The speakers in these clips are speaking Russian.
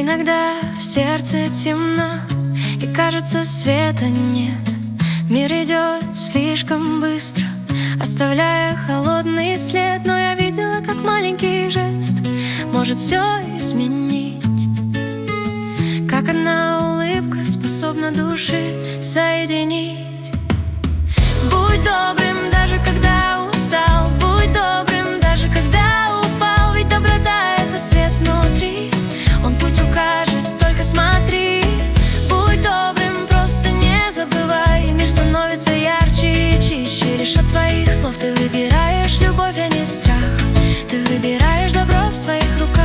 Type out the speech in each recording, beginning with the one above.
Иногда в сердце темно, и кажется, света нет. Мир идет слишком быстро, оставляя холодный след. Но я видела, как маленький жест может все изменить, как одна улыбка способна души соединить. Будь добрым, даже когда устал, будь добрым, даже когда упал. Ведь доброта — это свет внутри, он путь укажет, только смотри. Будь добрым, просто не забывай, мир становится ярче и чище. Лишь от твоих слов ты выбираешь любовь, а не страх. Ты выбираешь добро в своих руках.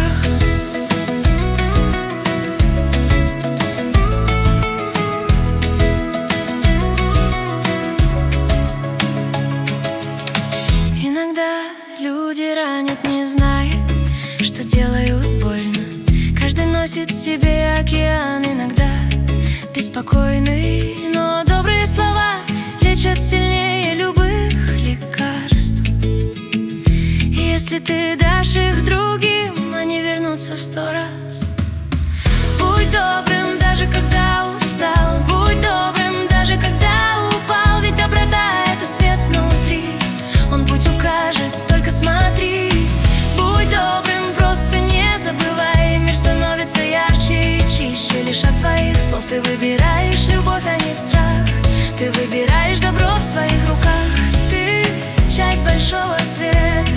Иногда люди ранят, не зная, что делают больно. Каждый носит в себе океан, иногда беспокойный. Но добрые слова лечат сильнее любых лекарств. И если ты дашь их другим, они вернутся в 100 раз. Будь добрым, даже когда устал, будь добрым, даже когда упал. Ведь доброта — это свет внутри, он путь укажет, только смотри. Будь добрым, просто не забывай, мир становится ярче и чище. Лишь от твоих слов ты выбираешь любовь, а не страх. Ты выбираешь добро в своих руках. Ты часть большого света,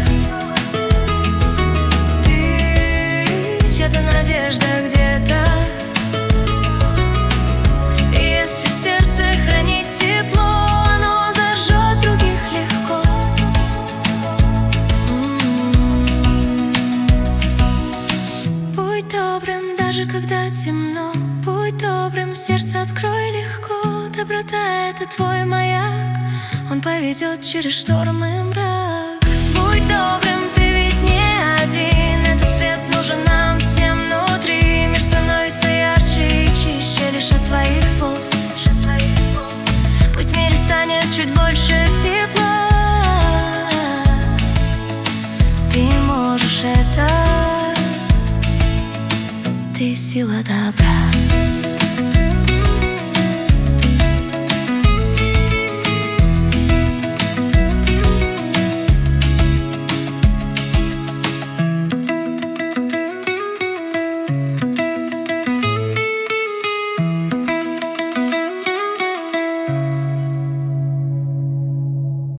ты чья-то надежда где-то. И если в сердце хранить тепло, оно зажжет других легко. Будь добрым, даже когда темно, будь добрым, сердце открой легко. Доброта — это твой маяк, он поведет через шторм и мрак. Будь добрым, ты ведь не один, этот свет нужен нам всем внутри. Мир становится ярче и чище лишь от твоих слов. Пусть в мире станет чуть больше тепла. Ты можешь это, ты сила добра.